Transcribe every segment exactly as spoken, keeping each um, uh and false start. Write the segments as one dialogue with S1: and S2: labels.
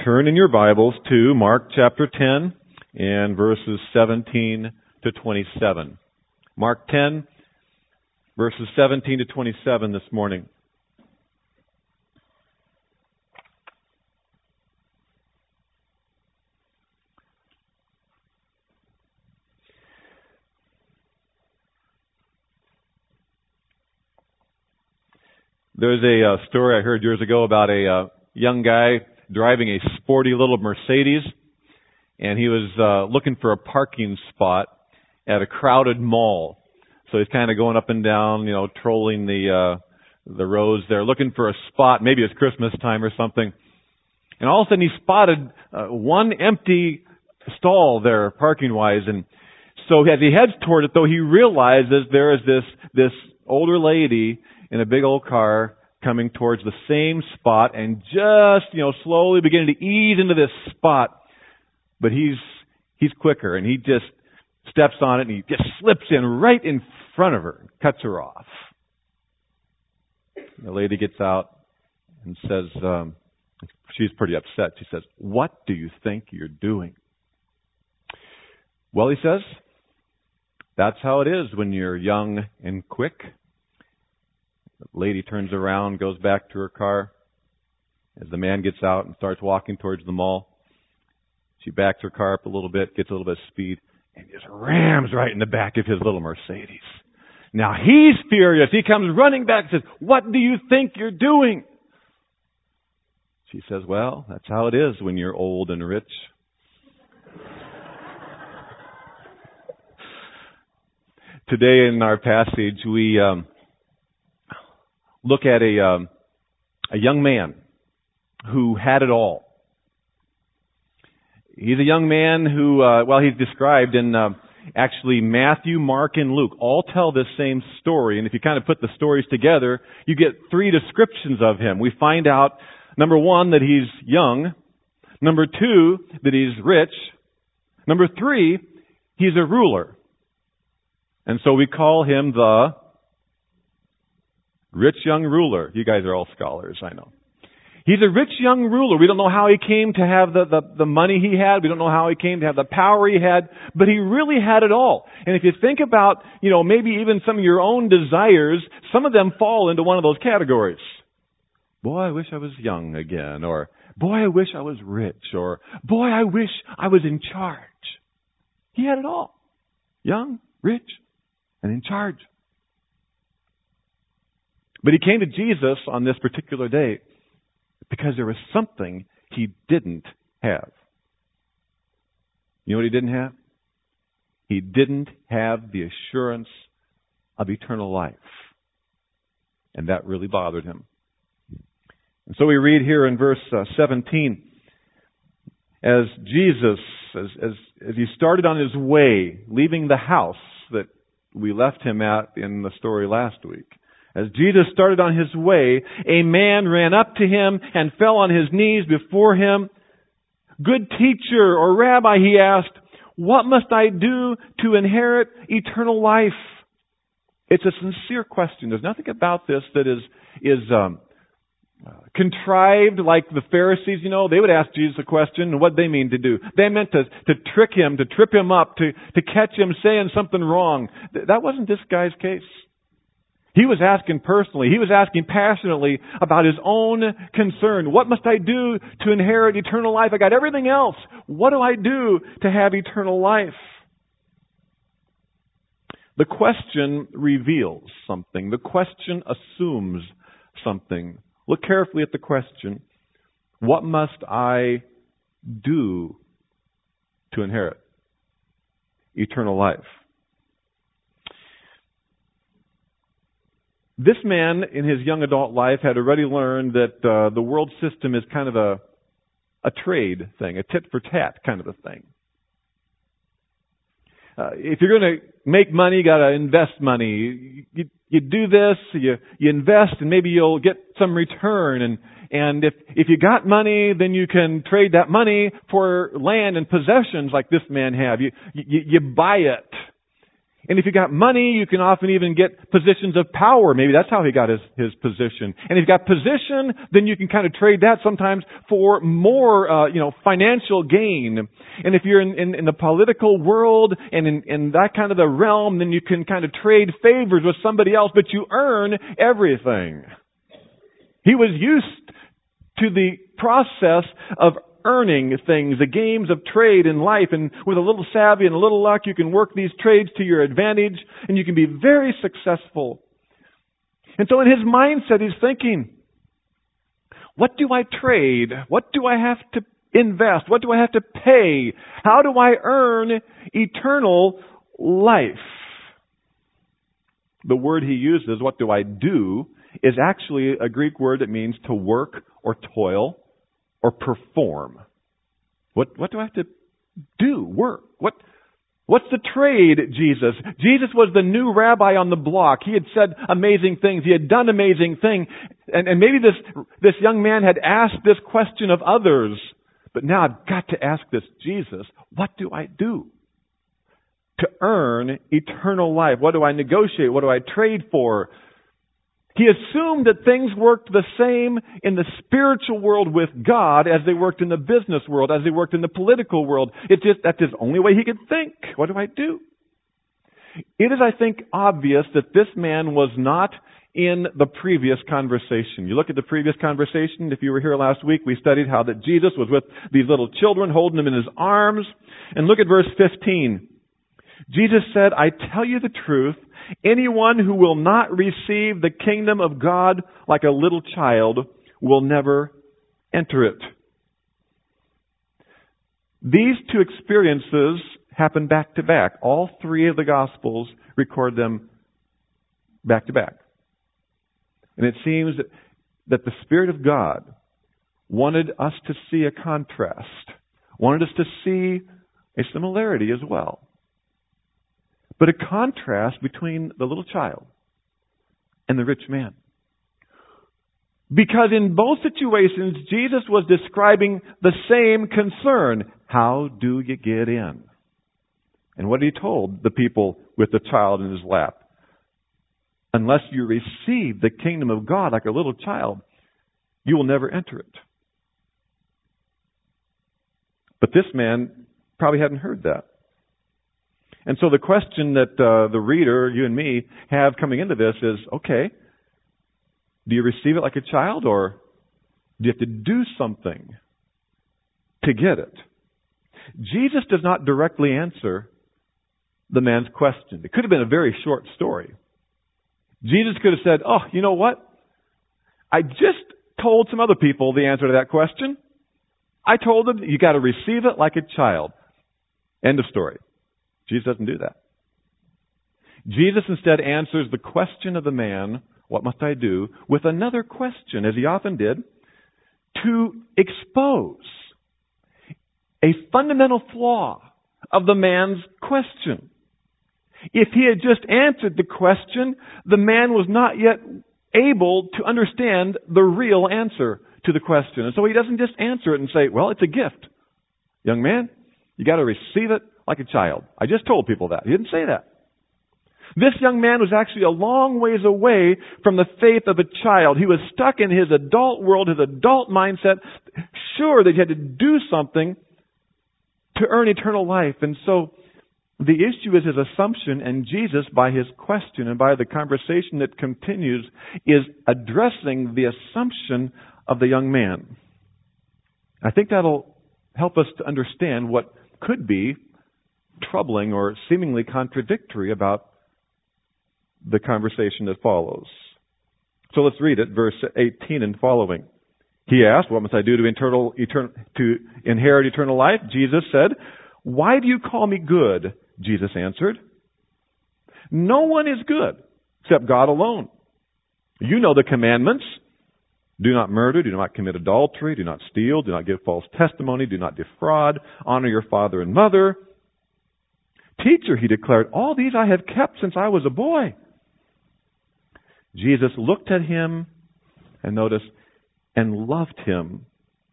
S1: Turn in your Bibles to Mark chapter ten and verses seventeen to twenty-seven. Mark ten, verses seventeen to twenty-seven this morning. There's a uh, story I heard years ago about a uh, young guy driving a sporty little Mercedes, and he was uh, looking for a parking spot at a crowded mall. So he's kind of going up and down, you know, trolling the uh, the roads there, looking for a spot. Maybe it's Christmas time or something. And all of a sudden he spotted uh, one empty stall there, parking-wise. And so as he heads toward it, though, he realizes there is this this older lady in a big old car coming towards the same spot and just, you know, slowly beginning to ease into this spot. But he's he's quicker, and he just steps on it, and he just slips in right in front of her and cuts her off. The lady gets out and says, um, she's pretty upset. She says, "What do you think you're doing?" Well, he says, that's how it is when you're young and quick. The lady turns around, goes back to her car. As the man gets out and starts walking towards the mall, she backs her car up a little bit, gets a little bit of speed, and just rams right in the back of his little Mercedes. Now he's furious. He comes running back and says, "What do you think you're doing?" She says, "Well, that's how it is when you're old and rich." Today in our passage, we um, look at a um, a young man who had it all. He's a young man who, uh, well, he's described in uh, actually Matthew, Mark, and Luke. All tell this same story, and if you kind of put the stories together, you get three descriptions of him. We find out, number one, that he's young. Number two, that he's rich. Number three, he's a ruler. And so we call him the rich young ruler. You guys are all scholars, I know. He's a rich young ruler. We don't know how he came to have the, the, the money he had. We don't know how he came to have the power he had. But he really had it all. And if you think about, you know, maybe even some of your own desires, some of them fall into one of those categories. Boy, I wish I was young again. Or, boy, I wish I was rich. Or, boy, I wish I was in charge. He had it all. Young, rich, and in charge. But he came to Jesus on this particular day because there was something he didn't have. You know what he didn't have? He didn't have the assurance of eternal life. And that really bothered him. And so we read here in verse uh, seventeen, as Jesus, as, as, as he started on his way, leaving the house that we left him at in the story last week, as Jesus started on his way, a man ran up to him and fell on his knees before him. "Good teacher," or "Rabbi," he asked, "what must I do to inherit eternal life?" It's a sincere question. There's nothing about this that is is um, contrived like the Pharisees. You know, they would ask Jesus a question, and what they mean to do. They meant to to trick him, to trip him up, to to catch him saying something wrong. That wasn't this guy's case. He was asking personally. He was asking passionately about his own concern. What must I do to inherit eternal life? I got everything else. What do I do to have eternal life? The question reveals something. The question assumes something. Look carefully at the question. What must I do to inherit eternal life? This man, in his young adult life, had already learned that uh, the world system is kind of a a trade thing, a tit-for-tat kind of a thing. Uh, if you're going to make money, you got to invest money. You, you do this, you you invest, and maybe you'll get some return. And and if if you got money, then you can trade that money for land and possessions, like this man had. You you, you buy it. And if you got money, you can often even get positions of power. Maybe that's how he got his, his position. And if you've got position, then you can kind of trade that sometimes for more, uh, you know, financial gain. And if you're in, in, in the political world and in, in that kind of the realm, then you can kind of trade favors with somebody else, but you earn everything. He was used to the process of earning things, the games of trade in life, and with a little savvy and a little luck, you can work these trades to your advantage, and you can be very successful. And so in his mindset, he's thinking, what do I trade? What do I have to invest? What do I have to pay? How do I earn eternal life? The word he uses, what do I do, is actually a Greek word that means to work or toil or perform. What what do I have to do? Work. What what's the trade, Jesus? Jesus was the new rabbi on the block. He had said amazing things. He had done amazing things. And, and maybe this this young man had asked this question of others. But now I've got to ask this, Jesus, what do I do to earn eternal life? What do I negotiate? What do I trade for? He assumed that things worked the same in the spiritual world with God as they worked in the business world, as they worked in the political world. It's just, that's the only way he could think. What do I do? It is, I think, obvious that this man was not in the previous conversation. You look at the previous conversation. If you were here last week, we studied how that Jesus was with these little children, holding them in his arms. And look at verse fifteen. Jesus said, I tell you the truth, anyone who will not receive the kingdom of God like a little child will never enter it. These two experiences happen back to back. All three of the Gospels record them back to back. And it seems that the Spirit of God wanted us to see a contrast, wanted us to see a similarity as well. But a contrast between the little child and the rich man. Because in both situations, Jesus was describing the same concern. How do you get in? And what he told the people with the child in his lap? Unless you receive the kingdom of God like a little child, you will never enter it. But this man probably hadn't heard that. And so the question that uh, the reader, you and me, have coming into this is, okay, do you receive it like a child, or do you have to do something to get it? Jesus does not directly answer the man's question. It could have been a very short story. Jesus could have said, oh, you know what? I just told some other people the answer to that question. I told them you got to receive it like a child. End of story. Jesus doesn't do that. Jesus instead answers the question of the man, what must I do, with another question, as he often did, to expose a fundamental flaw of the man's question. If he had just answered the question, the man was not yet able to understand the real answer to the question. And so he doesn't just answer it and say, well, it's a gift. Young man, you got to receive it like a child. I just told people that. He didn't say that. This young man was actually a long ways away from the faith of a child. He was stuck in his adult world, his adult mindset, sure that he had to do something to earn eternal life. And so the issue is his assumption, and Jesus, by his question and by the conversation that continues, is addressing the assumption of the young man. I think that'll help us to understand what could be troubling or seemingly contradictory about the conversation that follows. So let's read it, verse eighteen and following. He asked, what must I do to, eternal, etern- to inherit eternal life? Jesus said, why do you call me good? Jesus answered, no one is good except God alone. You know the commandments. Do not murder, do not commit adultery, do not steal, do not give false testimony, do not defraud, honor your father and mother. Teacher, he declared, all these I have kept since I was a boy. Jesus looked at him, and notice, and loved him.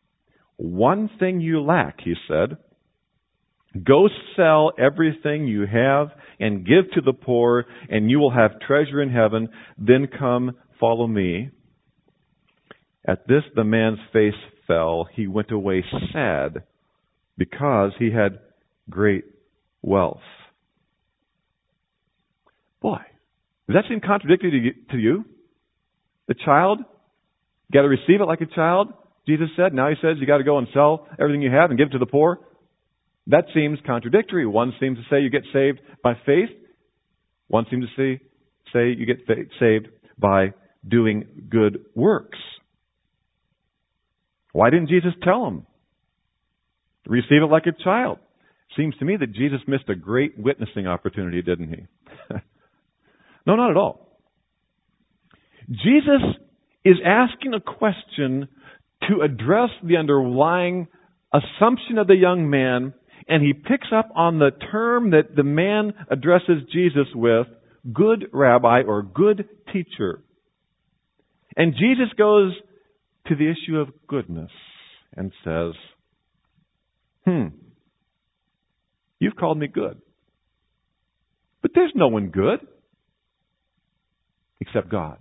S1: One thing you lack, he said. Go sell everything you have and give to the poor, and you will have treasure in heaven. Then come, follow me." At this the man's face fell. He went away sad because he had great wealth. Boy, does that seem contradictory to you? The child, you got to receive it like a child, Jesus said. Now he says you got to go and sell everything you have and give it to the poor. That seems contradictory. One seems to say you get saved by faith. One seems to say, say you get saved by doing good works. Why didn't Jesus tell him? Receive it like a child. Seems to me that Jesus missed a great witnessing opportunity, didn't he? No, not at all. Jesus is asking a question to address the underlying assumption of the young man, and he picks up on the term that the man addresses Jesus with, good rabbi or good teacher. And Jesus goes to the issue of goodness and says, hmm, you've called me good. But there's no one good except God.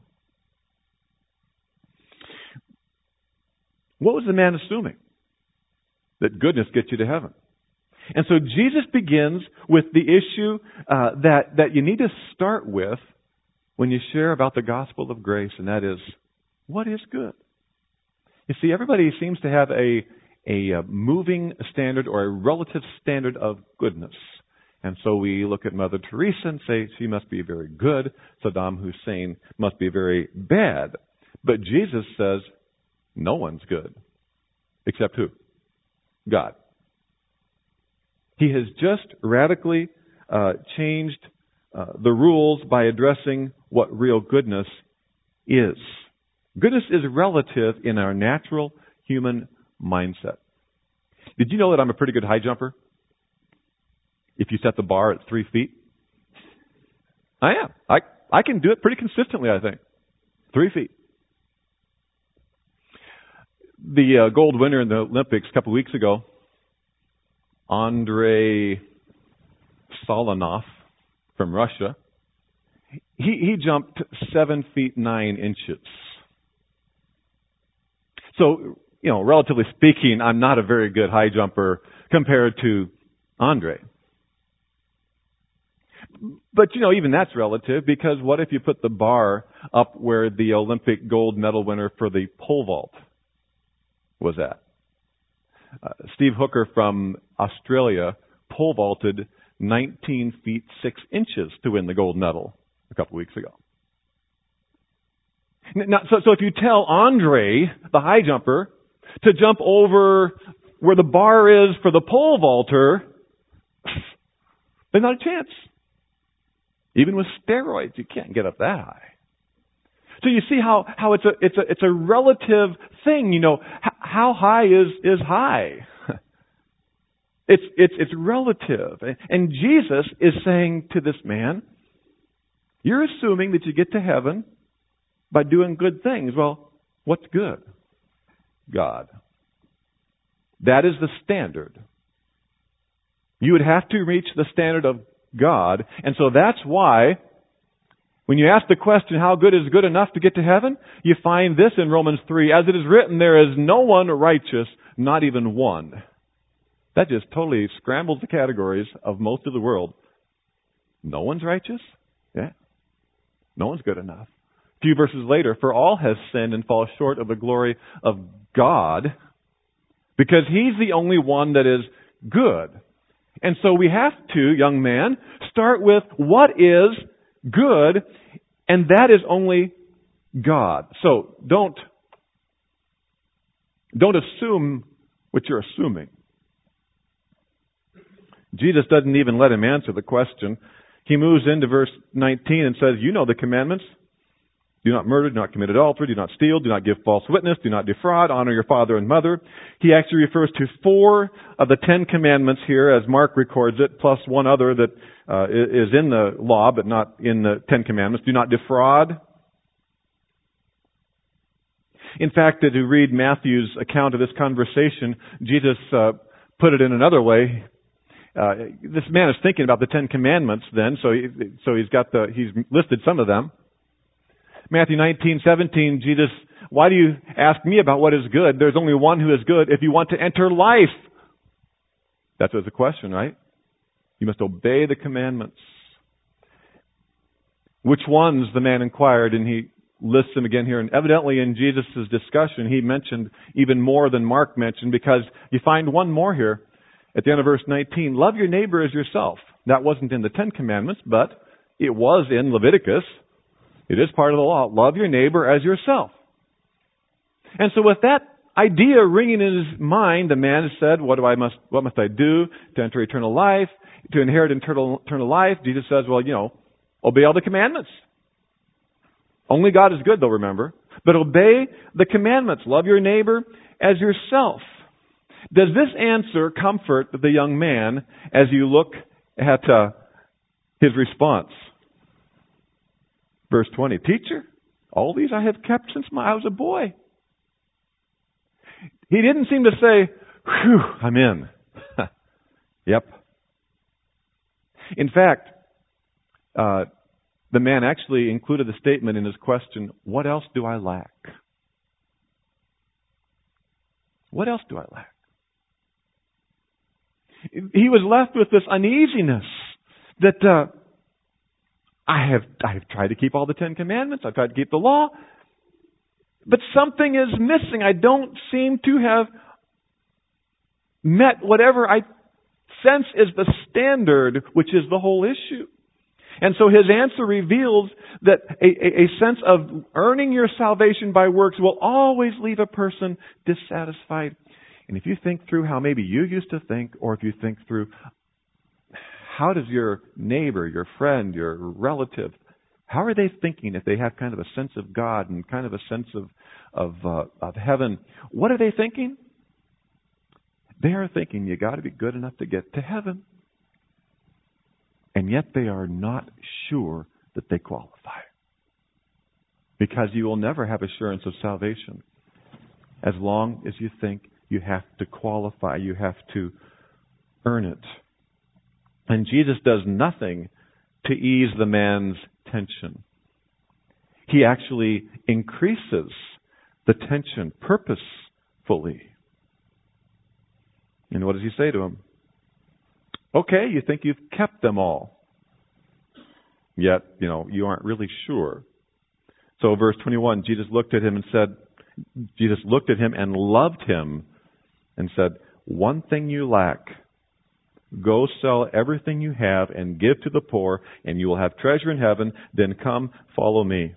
S1: What was the man assuming? That goodness gets you to heaven. And so Jesus begins with the issue uh, that, that you need to start with when you share about the gospel of grace, and that is, what is good? You see, everybody seems to have a, a moving standard or a relative standard of goodness. And so we look at Mother Teresa and say she must be very good. Saddam Hussein must be very bad. But Jesus says no one's good. Except who? God. He has just radically uh, changed uh, the rules by addressing what real goodness is. Goodness is relative in our natural human mindset. Did you know that I'm a pretty good high jumper? If you set the bar at three feet. I am. I, I can do it pretty consistently, I think. Three feet. The uh, gold winner in the Olympics a couple of weeks ago, Andrei Solanov from Russia, he, he jumped seven feet nine inches. So, you know, relatively speaking, I'm not a very good high jumper compared to Andrei. But, you know, even that's relative, because what if you put the bar up where the Olympic gold medal winner for the pole vault was at? Uh, Steve Hooker from Australia pole vaulted nineteen feet six inches to win the gold medal a couple weeks ago. Now, so, so if you tell Andrei, the high jumper, to jump over where the bar is for the pole vaulter, there's not a chance. Even with steroids, you can't get up that high. So you see how, how it's a it's a it's a relative thing. You know, H- how high is is high? It's it's it's relative. And Jesus is saying to this man, you're assuming that you get to heaven by doing good things. Well, what's good? God. That is the standard. You would have to reach the standard of God. And so that's why when you ask the question, how good is good enough to get to heaven? You find this in Romans three. As it is written, there is no one righteous, not even one. That just totally scrambles the categories of most of the world. No one's righteous? Yeah. No one's good enough. A few verses later, for all have sinned and fall short of the glory of God, because He's the only one that is good. And so we have to, young man, start with what is good, and that is only God. So don't, don't assume what you're assuming. Jesus doesn't even let him answer the question. He moves into verse nineteen and says, you know the commandments. Do not murder, do not commit adultery, do not steal, do not give false witness, do not defraud, honor your father and mother. He actually refers to four of the Ten Commandments here, as Mark records it, plus one other that uh, is in the law, but not in the Ten Commandments. Do not defraud. In fact, to read Matthew's account of this conversation, Jesus uh, put it in another way. uh, this man is thinking about the Ten Commandments then, so he, so he's got the, he's listed some of them. Matthew nineteen seventeen, Jesus, why do you ask me about what is good? There's only one who is good if you want to enter life. That was the question, right? You must obey the commandments. Which ones, the man inquired, and he lists them again here. And evidently in Jesus' discussion, he mentioned even more than Mark mentioned, because you find one more here at the end of verse nineteen. Love your neighbor as yourself. That wasn't in the Ten Commandments, but it was in Leviticus. It is part of the law. Love your neighbor as yourself. And so with that idea ringing in his mind, the man said, what do I must, what must I do to enter eternal life, to inherit eternal, eternal life? Jesus says, well, you know, obey all the commandments. Only God is good, though, remember. But obey the commandments. Love your neighbor as yourself. Does this answer comfort the young man as you look at uh, his response? Verse twenty, Teacher, all these I have kept since my, I was a boy. He didn't seem to say, whew, I'm in. Yep. In fact, uh, the man actually included a statement in his question, what else do I lack? What else do I lack? He was left with this uneasiness that uh, I have I have tried to keep all the Ten Commandments. I've tried to keep the law. But something is missing. I don't seem to have met whatever I sense is the standard, which is the whole issue. And so his answer reveals that a, a, a sense of earning your salvation by works will always leave a person dissatisfied. And if you think through how maybe you used to think, or if you think through how does your neighbor, your friend, your relative, how are they thinking if they have kind of a sense of God and kind of a sense of of, uh, of heaven? What are they thinking? They are thinking you got to be good enough to get to heaven. And yet they are not sure that they qualify. Because you will never have assurance of salvation as long as you think you have to qualify, you have to earn it. And Jesus does nothing to ease the man's tension. He actually increases the tension purposefully. And what does he say to him? Okay, you think you've kept them all. Yet, you know, you aren't really sure. So verse twenty-one, Jesus looked at him and said, Jesus looked at him and loved him and said, one thing you lack. Go sell everything you have and give to the poor, and you will have treasure in heaven. Then come, follow me.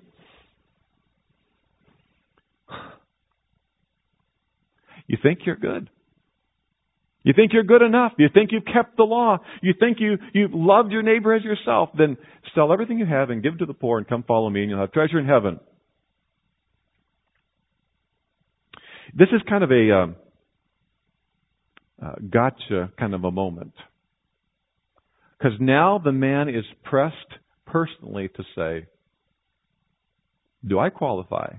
S1: You think you're good. You think you're good enough. You think you've kept the law. You think you, you've loved your neighbor as yourself. Then sell everything you have and give to the poor and come follow me, and you'll have treasure in heaven. This is kind of a um, uh, gotcha kind of a moment. Because now the man is pressed personally to say, do I qualify?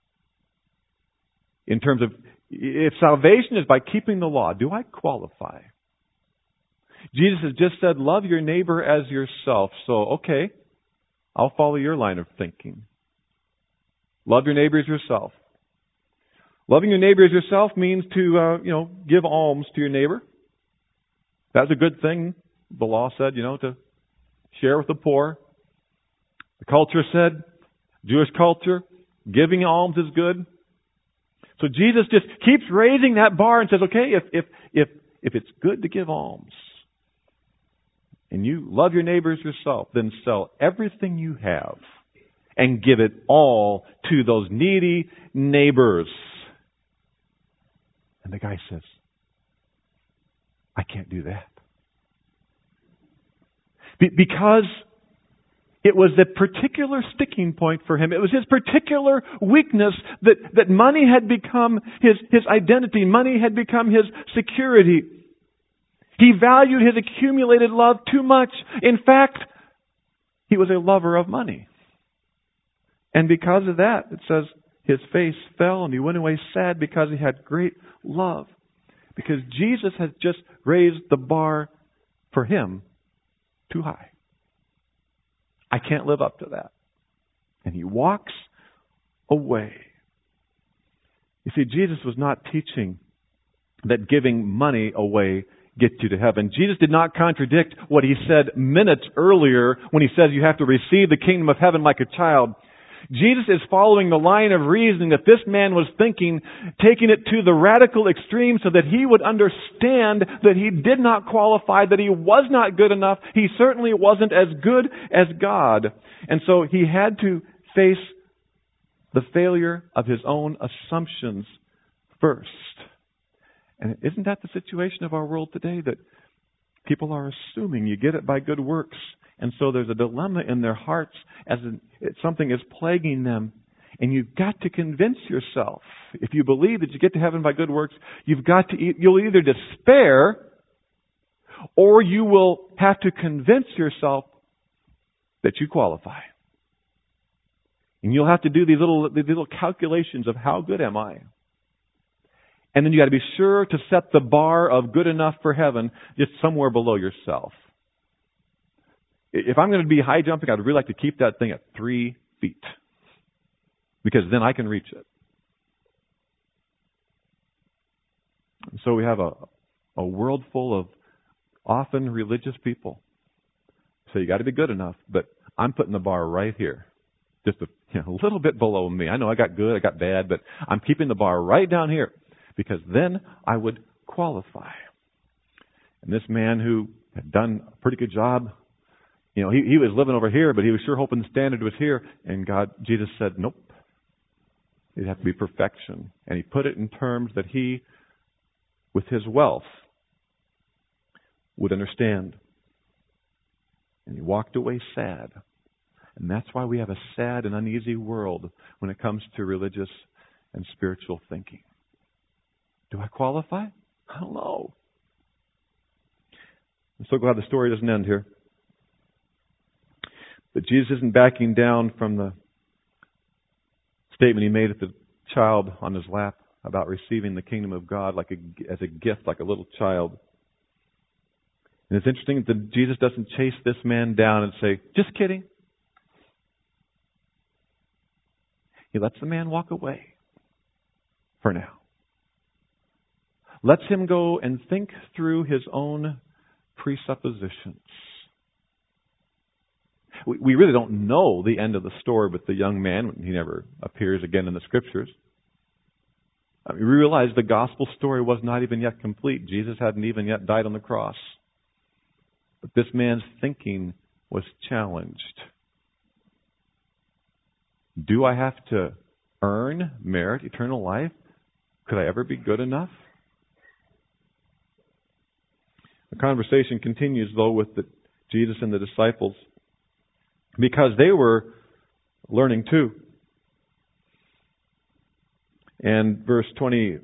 S1: In terms of, if salvation is by keeping the law, do I qualify? Jesus has just said, love your neighbor as yourself. So, okay, I'll follow your line of thinking. Love your neighbor as yourself. Loving your neighbor as yourself means to, uh, you know, give alms to your neighbor. That's a good thing. The law said, you know, to share with the poor. The culture said, Jewish culture, giving alms is good. So Jesus just keeps raising that bar and says, okay, if if if if it's good to give alms, and you love your neighbors yourself, then sell everything you have and give it all to those needy neighbors. And the guy says, I can't do that. Be- because it was the particular sticking point for him. It was his particular weakness that, that money had become his, his identity. Money had become his security. He valued his accumulated love too much. In fact, he was a lover of money. And because of that, it says, his face fell and he went away sad because he had great love. Because Jesus had just raised the bar for him, too high. I can't live up to that. And he walks away. You see, Jesus was not teaching that giving money away gets you to heaven. Jesus did not contradict what he said minutes earlier when he says you have to receive the kingdom of heaven like a child. Jesus is following the line of reasoning that this man was thinking, taking it to the radical extreme so that he would understand that he did not qualify, that he was not good enough. He certainly wasn't as good as God. And so he had to face the failure of his own assumptions first. And isn't that the situation of our world today? That people are assuming you get it by good works. And so there's a dilemma in their hearts as in, something is plaguing them. And you've got to convince yourself. If you believe that you get to heaven by good works, you've got to, you'll either despair or you will have to convince yourself that you qualify. And you'll have to do these little, these little calculations of how good am I? And then you got to be sure to set the bar of good enough for heaven just somewhere below yourself. If I'm going to be high jumping, I'd really like to keep that thing at three feet. Because then I can reach it. And so we have a, a world full of often religious people. So you got to be good enough, but I'm putting the bar right here. Just a, you know, a little bit below me. I know I got good, I got bad, but I'm keeping the bar right down here. Because then I would qualify. And this man who had done a pretty good job, you know, he, he was living over here, but he was sure hoping the standard was here. And God, Jesus said, nope. It'd have to be perfection. And he put it in terms that he, with his wealth, would understand. And he walked away sad. And that's why we have a sad and uneasy world when it comes to religious and spiritual thinking. Do I qualify? I don't know. I'm so glad the story doesn't end here. But Jesus isn't backing down from the statement he made at the child on his lap about receiving the kingdom of God like a, as a gift, like a little child. And it's interesting that Jesus doesn't chase this man down and say, just kidding. He lets the man walk away for now. Lets him go and think through his own presuppositions. We, we really don't know the end of the story with the young man. He never appears again in the Scriptures. I mean, we realize the gospel story was not even yet complete. Jesus hadn't even yet died on the cross. But this man's thinking was challenged. Do I have to earn, merit eternal life? Could I ever be good enough? The conversation continues, though, with the, Jesus and the disciples, because they were learning too. And verse twenty-three,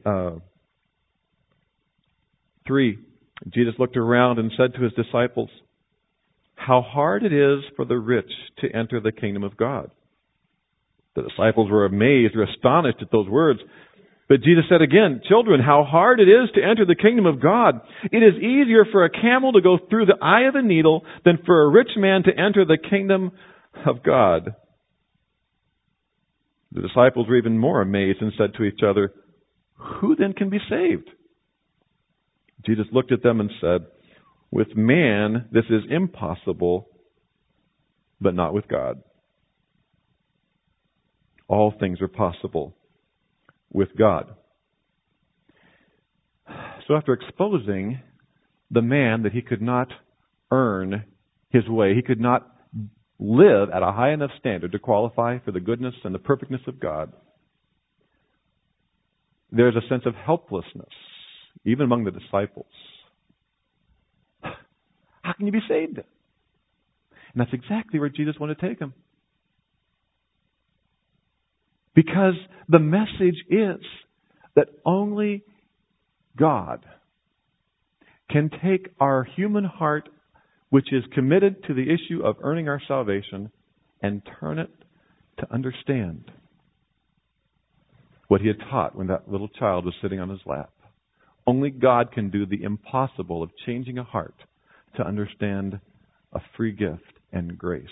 S1: Jesus looked around and said to his disciples, how hard it is for the rich to enter the kingdom of God. The disciples were amazed or astonished at those words. But Jesus said again, children, how hard it is to enter the kingdom of God. It is easier for a camel to go through the eye of a needle than for a rich man to enter the kingdom of God. The disciples were even more amazed and said to each other, who then can be saved? Jesus looked at them and said, with man this is impossible, but not with God. All things are possible with God. So after exposing the man that he could not earn his way, he could not live at a high enough standard to qualify for the goodness and the perfectness of God, there's a sense of helplessness, even among the disciples. How can you be saved? And that's exactly where Jesus wanted to take him. Because the message is that only God can take our human heart, which is committed to the issue of earning our salvation, and turn it to understand what he had taught when that little child was sitting on his lap. Only God can do the impossible of changing a heart to understand a free gift and grace.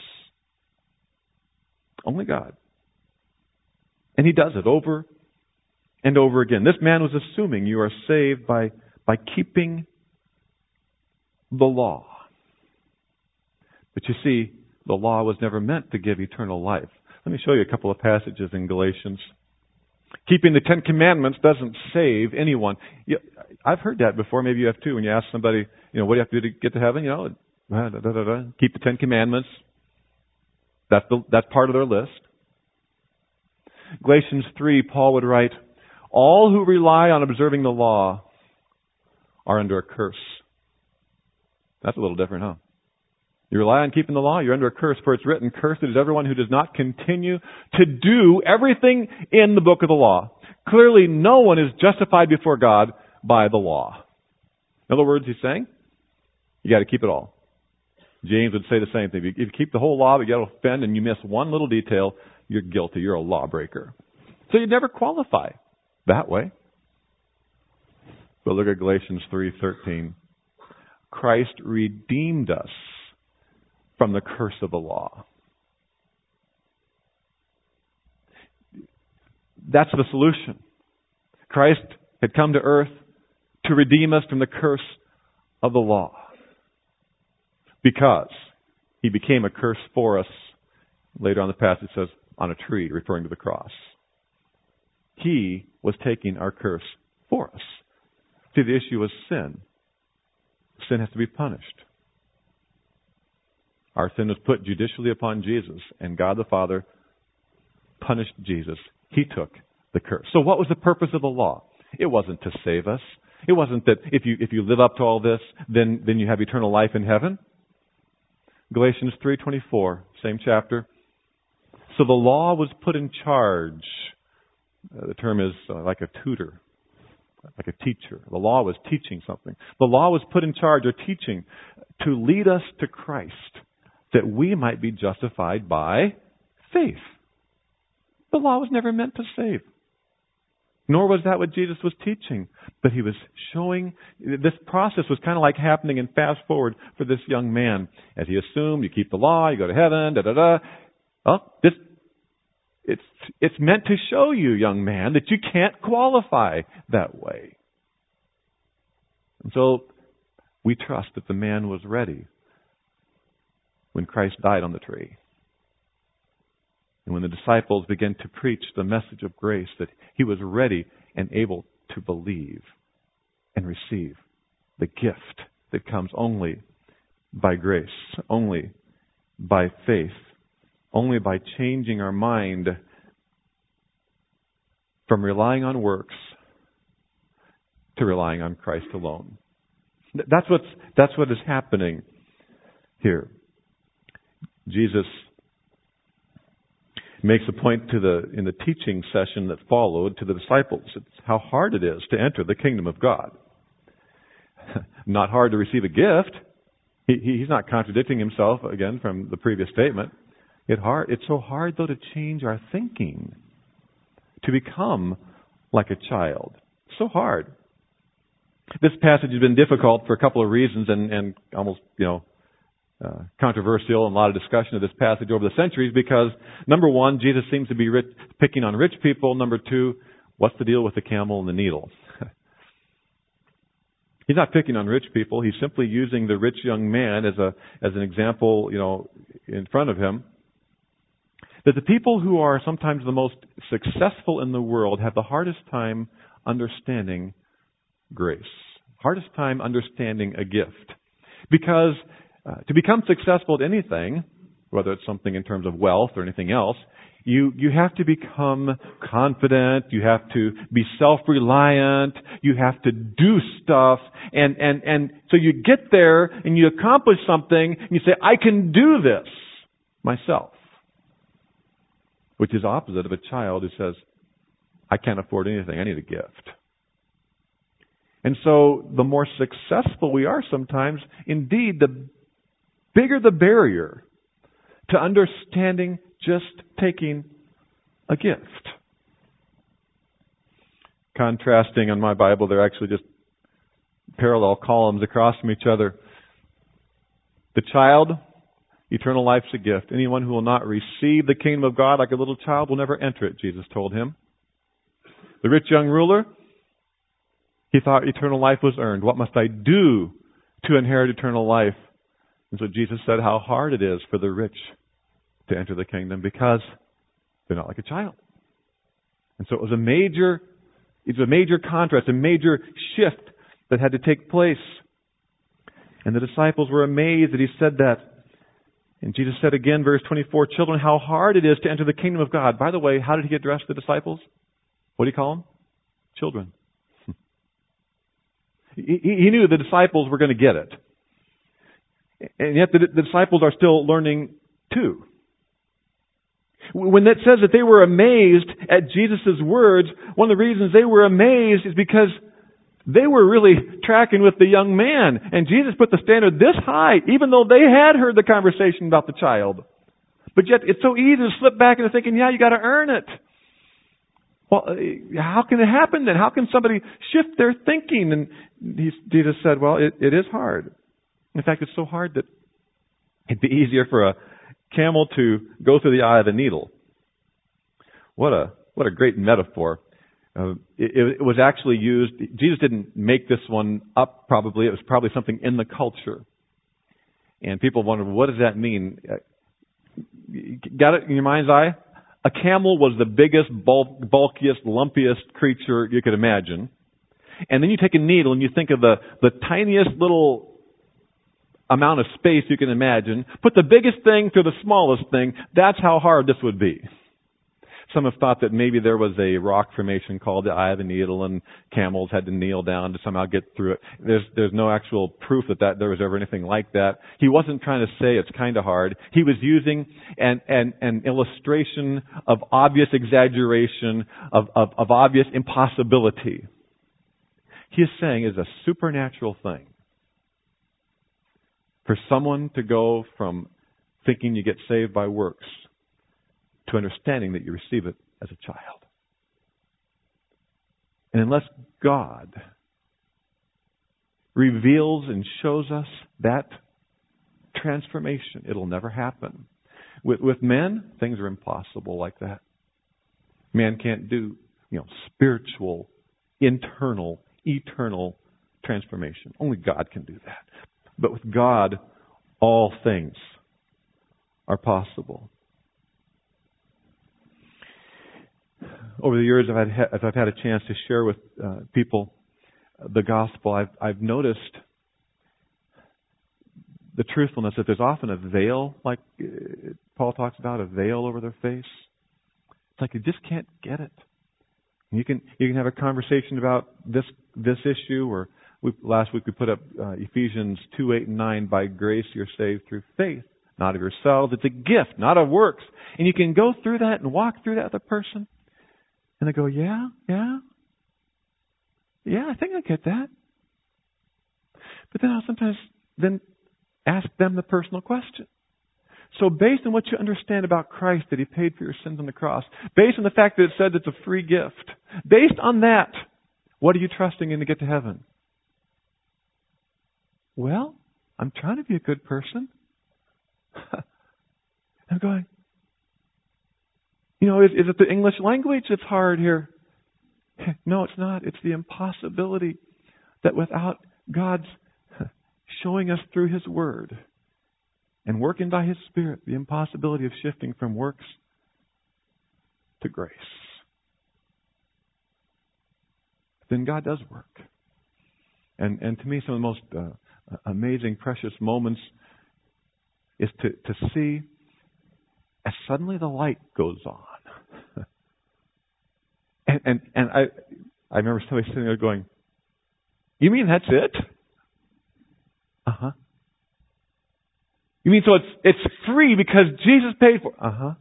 S1: Only God. And He does it over and over again. This man was assuming you are saved by, by keeping the law. But you see, the law was never meant to give eternal life. Let me show you a couple of passages in Galatians. Keeping the Ten Commandments doesn't save anyone. You, I've heard that before. Maybe you have too. When you ask somebody, you know, what do you have to do to get to heaven? You know, da, da, da, da, keep the Ten Commandments. That's the, that's part of their list. Galatians three, Paul would write, all who rely on observing the law are under a curse. That's a little different, huh? You rely on keeping the law, you're under a curse, for it's written, cursed is everyone who does not continue to do everything in the book of the law. Clearly, no one is justified before God by the law. In other words, he's saying, you got to keep it all. James would say the same thing. If you keep the whole law, but you got to offend and you miss one little detail, you're guilty. You're a lawbreaker. So you'd never qualify that way. But look at Galatians three thirteen. Christ redeemed us from the curse of the law. That's the solution. Christ had come to earth to redeem us from the curse of the law. Because He became a curse for us. Later on the passage says, on a tree, referring to the cross. He was taking our curse for us. See, the issue was sin. Sin has to be punished. Our sin was put judicially upon Jesus, and God the Father punished Jesus. He took the curse. So what was the purpose of the law? It wasn't to save us. It wasn't that if you if you live up to all this, then, then you have eternal life in heaven. Galatians three twenty-four, same chapter. So the law was put in charge. Uh, the term is uh, like a tutor, like a teacher. The law was teaching something. The law was put in charge or teaching to lead us to Christ, that we might be justified by faith. The law was never meant to save. Nor was that what Jesus was teaching. But He was showing, this process was kind of like happening in fast forward for this young man. As he assumed, you keep the law, you go to heaven, da da da. Well, this, it's, it's meant to show you, young man, that you can't qualify that way. And so we trust that the man was ready when Christ died on the tree. And when the disciples began to preach the message of grace, that he was ready and able to believe and receive the gift that comes only by grace, only by faith, only by changing our mind from relying on works to relying on Christ alone. That's what's, that's what is happening here. Jesus makes a point to the in the teaching session that followed to the disciples. It's how hard it is to enter the kingdom of God. Not hard to receive a gift. He, he's not contradicting himself again from the previous statement. It hard. It's so hard though to change our thinking, to become like a child. So hard. This passage has been difficult for a couple of reasons, and, and almost you know. Uh, controversial and a lot of discussion of this passage over the centuries because, number one, Jesus seems to be rich, picking on rich people. Number two, what's the deal with the camel and the needle? He's not picking on rich people. He's simply using the rich young man as a as an example, you know, in front of him. That the people who are sometimes the most successful in the world have the hardest time understanding grace. Hardest time understanding a gift. Because Uh, to become successful at anything, whether it's something in terms of wealth or anything else, you, you have to become confident, you have to be self-reliant, you have to do stuff, and, and, and so you get there and you accomplish something and you say, I can do this myself. Which is opposite of a child who says, I can't afford anything, I need a gift. And so the more successful we are sometimes, indeed, the bigger the barrier to understanding just taking a gift. Contrasting on my Bible, they're actually just parallel columns across from each other. The child, eternal life's a gift. Anyone who will not receive the kingdom of God like a little child will never enter it, Jesus told him. The rich young ruler, he thought eternal life was earned. What must I do to inherit eternal life? And so Jesus said how hard it is for the rich to enter the kingdom because they're not like a child. And so it was a major, it was a major contrast, a major shift that had to take place. And the disciples were amazed that he said that. And Jesus said again, verse twenty-four, children, how hard it is to enter the kingdom of God. By the way, how did he address the disciples? What do you call them? Children. he, he knew the disciples were going to get it. And yet the, the disciples are still learning too. When it says that they were amazed at Jesus' words, one of the reasons they were amazed is because they were really tracking with the young man. And Jesus put the standard this high, even though they had heard the conversation about the child. But yet it's so easy to slip back into thinking, yeah, you got to earn it. Well, how can it happen then? How can somebody shift their thinking? And he, Jesus said, well, it, it is hard. In fact, it's so hard that it'd be easier for a camel to go through the eye of a needle. What a what a great metaphor. Uh, it, it was actually used, Jesus didn't make this one up probably, it was probably something in the culture. And people wondered, what does that mean? Got it in your mind's eye? A camel was the biggest, bulk, bulkiest, lumpiest creature you could imagine. And then you take a needle and you think of the, the tiniest little amount of space you can imagine. Put the biggest thing to the smallest thing. That's how hard this would be. Some have thought that maybe there was a rock formation called the Eye of the Needle and camels had to kneel down to somehow get through it. There's there's no actual proof that, that there was ever anything like that. He wasn't trying to say it's kind of hard. He was using an, an, an illustration of obvious exaggeration, of, of, of obvious impossibility. He is saying it's a supernatural thing for someone to go from thinking you get saved by works to understanding that you receive it as a child. And unless God reveals and shows us that transformation, it'll never happen. With, with men, things are impossible like that. Man can't do, you know, spiritual, internal, eternal transformation. Only God can do that. But with God, all things are possible. Over the years, I've had, as I've had a chance to share with uh, people the gospel, I've, I've noticed the truthfulness that there's often a veil, like uh, Paul talks about, a veil over their face. It's like you just can't get it. You can you can have a conversation about this this issue, or we, last week we put up uh, Ephesians two, eight, and nine. By grace you're saved through faith, not of yourselves. It's a gift, not of works. And you can go through that and walk through that with a person. And they go, yeah, yeah, yeah, I think I get that. But then I'll sometimes then ask them the personal question. So based on what you understand about Christ, that He paid for your sins on the cross, based on the fact that it said it's a free gift, based on that, what are you trusting in to get to heaven? Well, I'm trying to be a good person. I'm going, you know, is, is it the English language that's hard here? No, it's not. It's the impossibility that without God's showing us through His Word and working by His Spirit, the impossibility of shifting from works to grace. Then God does work. And and to me, some of the most uh, amazing, precious moments is to, to see as suddenly the light goes on. and, and and I I remember somebody sitting there going, you mean that's it? Uh-huh. You mean so it's it's free because Jesus paid for it? Uh-huh.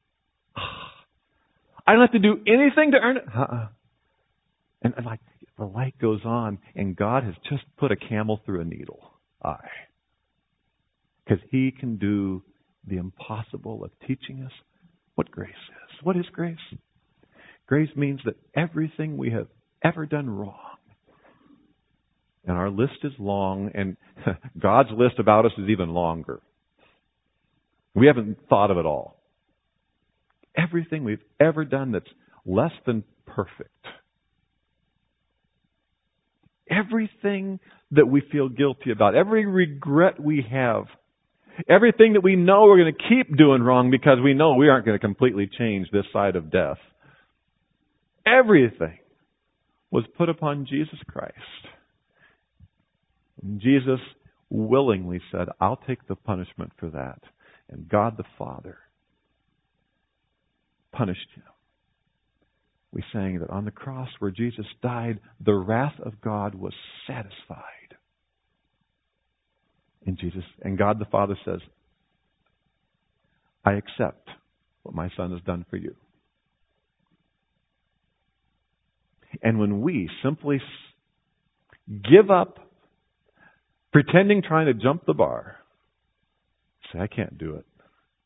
S1: I don't have to do anything to earn it? Uh-uh. And, and like the light goes on and God has just put a camel through a needle eye. Because He can do the impossible of teaching us what grace is. What is grace? Grace means that everything we have ever done wrong And our list is long, and God's list about us is even longer. We haven't thought of it all. Everything we've ever done that's less than perfect. Everything that we feel guilty about, every regret we have, everything that we know we're going to keep doing wrong because we know we aren't going to completely change this side of death. Everything was put upon Jesus Christ. And Jesus willingly said, I'll take the punishment for that. And God the Father punished him. We sang that on the cross where Jesus died, the wrath of God was satisfied. And Jesus and God the Father says, I accept what my Son has done for you. And when we simply give up pretending trying to jump the bar, say, I can't do it,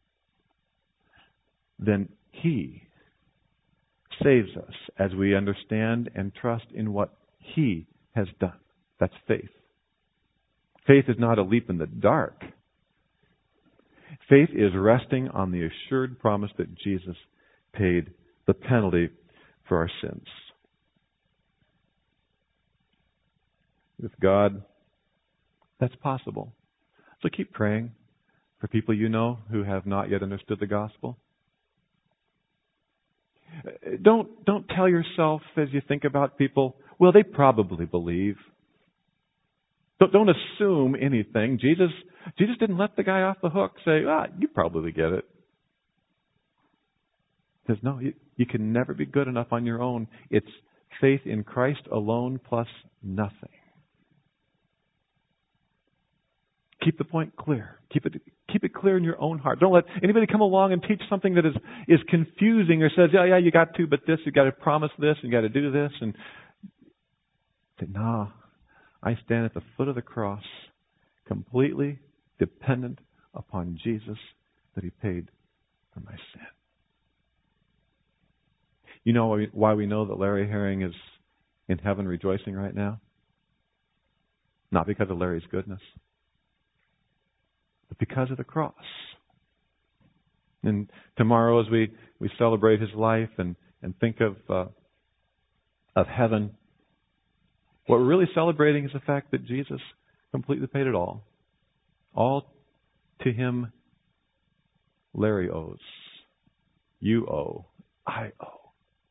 S1: then He saves us as we understand and trust in what He has done. That's faith. Faith is not a leap in the dark. Faith is resting on the assured promise that Jesus paid the penalty for our sins. With God, that's possible. So keep praying for people you know who have not yet understood the gospel. Don't don't tell yourself as you think about people, well, they probably believe. Don't, don't assume anything. Jesus Jesus didn't let the guy off the hook, say, ah, you probably get it. He says, no, you, you can never be good enough on your own. It's faith in Christ alone plus nothing. Keep the point clear. Keep it keep it clear in your own heart. Don't let anybody come along and teach something that is, is confusing or says, yeah, yeah, you got to, but this, you got to promise this, you got to do this. And say, nah, I stand at the foot of the cross, completely dependent upon Jesus that He paid for my sin. You know why we know that Larry Herring is in heaven rejoicing right now? Not because of Larry's goodness, but because of the cross. And tomorrow, as we, we celebrate his life and, and think of uh, of heaven, what we're really celebrating is the fact that Jesus completely paid it all. All to Him Larry owes. You owe. I owe.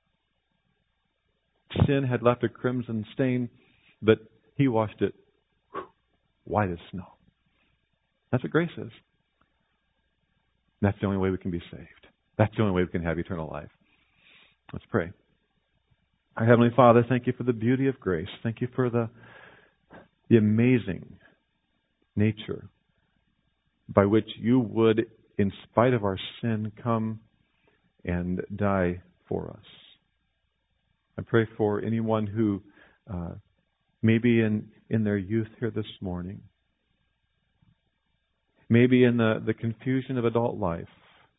S1: Sin had left a crimson stain, but He washed it white as snow. That's what grace is. That's the only way we can be saved. That's the only way we can have eternal life. Let's pray. Our Heavenly Father, thank You for the beauty of grace. Thank You for the, the amazing nature by which You would, in spite of our sin, come and die for us. I pray for anyone who uh, maybe in, in their youth here this morning, maybe in the, the confusion of adult life,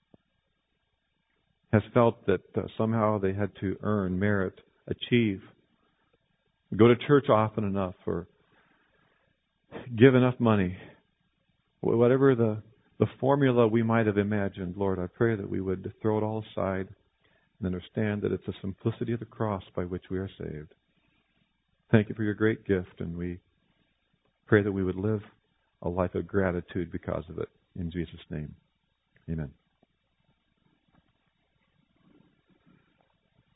S1: has felt that uh, somehow they had to earn, merit, achieve, go to church often enough, or give enough money. Whatever the, the formula we might have imagined, Lord, I pray that we would throw it all aside and understand that it's the simplicity of the cross by which we are saved. Thank You for Your great gift, and we pray that we would live a life of gratitude because of it. In Jesus' name, amen.